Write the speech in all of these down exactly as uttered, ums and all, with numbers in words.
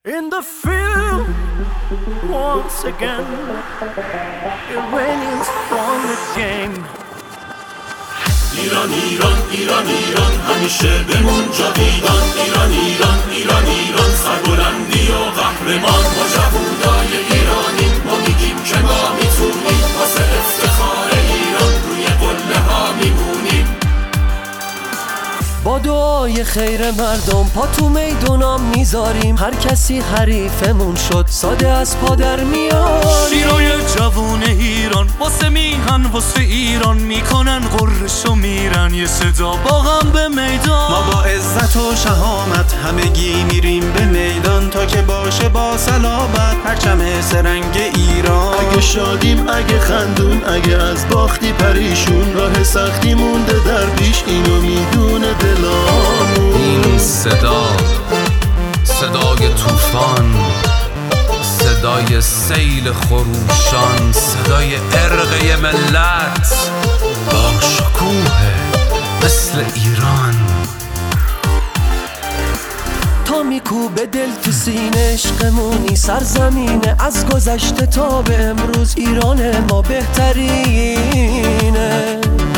In the field, once again, Iranians won the game. ایران ایران ایران ایران همیشه بمون جاویدان. ایران ایران ایران ایران سربلندی و قهرمان. ما جوونای ایرانیم، ما میگیم که ما میتونیم. واسه افتخار ایران روی قله ها میمونیم. با دعای خیر مردم پا تو میدونام میذاریم. هر کسی حریفمون شد ساده از پا در میاریم. شیرای جوون ایران واسه میهن واسه ایران میکنن قرشو میرن. یه صدا با غم به میدان. ما با عزت و شهامت همگی میریم به میدان تا که باشه با صلابت پرچم سرنگ ایران. اگه شادیم اگه خندون اگه از باختی پریشون راه سختی مونده در پیش اینو میدونه دلامون. این صدا صدای طوفان، صدای سیل خروشان، صدای عرق ملت با شکوه مثل ایران. تا میکوبه دل تو سینه عشقمونی سرزمینه. از گذشته تا به امروز ایران ما بهترینه.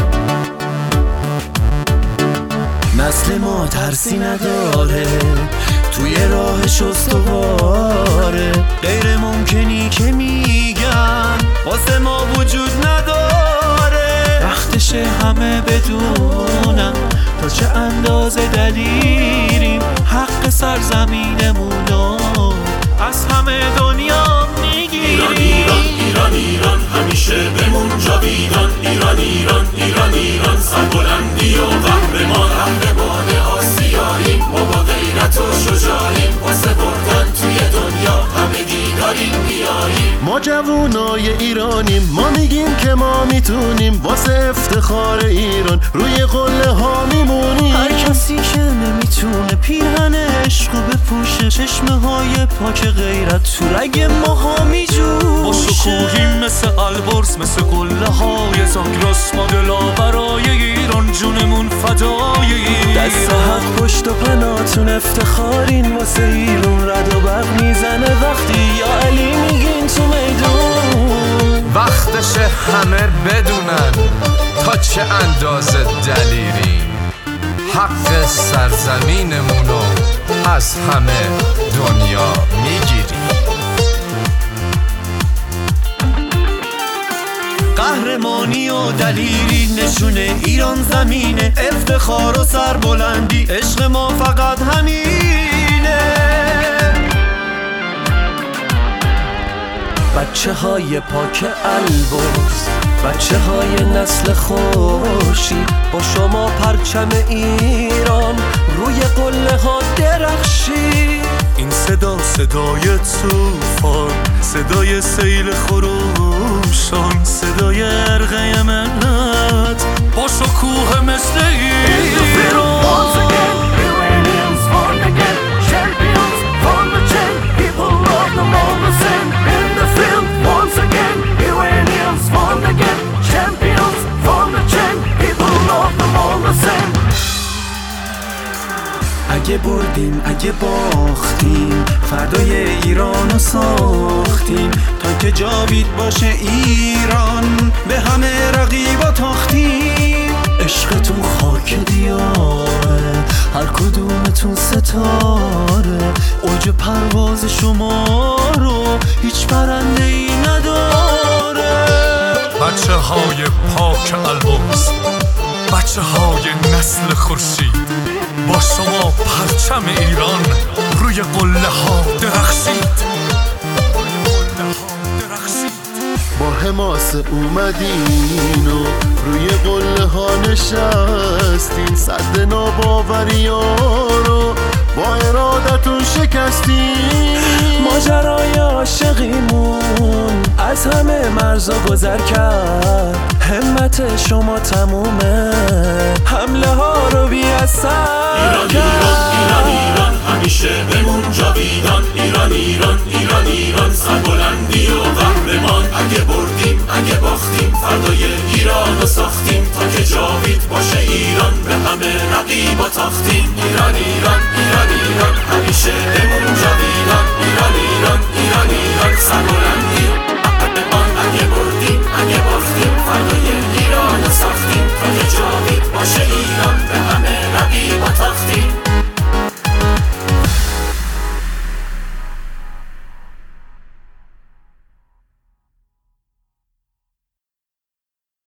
نسل ما ترسی نداره توی راهش استواره. غیر ممکنی که میگن واسه ما وجود نداره. وقتشه همه بدونن تا چه اندازه دلیریم. حق سرزمینمونو از همه دنیا میگیریم. ایران ایران ایران ایران همیشه بمون جاویدان. ایران ایران ایران ایران سربلندی و قهرمان. قهرمان آسیاییم، ما با غیرت و شجاعیم. واسه بردن توی دنیا همگی داریم میاییم. ما جوونای ایرانیم، ما میگیم که ما میتونیم. واسه افتخار ایران روی قله ها میمونیم. هر کسی که نمیتونه پیرهن عشقو بپوشه، چشمه های پاک غیرت تو رگ ماها میجوشه. با شکوهیم مثل البرز مثل قله های زاگرس. ما دلاورای ایران جونمون فدای ایران. دست حق پشت و پناتون افتخارین. واسه ایران رد و برق میزنه وقتی یا علی میگین تو میدون. وقتشه همه بدونن تا چه اندازه دلیریم. حق سرزمینمونو از همه دنیا میگیریم. قهرمانی و دلیری نشونه ایران زمینه. افتخار و سربلندی عشق ما فقط همینه. بچه های پاک البرز، بچه های نسل خوشی، با شما پرچم ایران روی قله ها درخشی. این صدا صدای طوفان، صدای سیل خروشان، صدای عرق ملت با شکوه مثل ایران. اگه بردیم اگه باختیم فردای ایرانو ساختیم. تا که جاوید باشه ایران به همه رقیبا تاختیم. عشقتون خاک دیاره، هر کدومتون ستاره. اوج پرواز شما رو هیچ پرنده ای نداره. بچه های پاک البرز، بچه های نسل خورشید، با شما پرچم ایران روی قله ها درخشید. با حماسه اومدین و روی قله ها نشستین. صد ناباوری ها رو با ارادتون شکستین. ماجرای عاشقیمون از همه مرزا گذر کرد. همت شما تمومه، حمله ها رو بی اثر ایران ایران ایران ایران همیشه بمون جاویدان. ایران ایران ایران ایران سربلندی و قهرمان. اگه بردیم اگه باختیم فردای ایران رو ساختیم. تا که جاوید باشه ایران به همه رقیبا تاختیم. ایران ایران ایران ایران همیشه بمون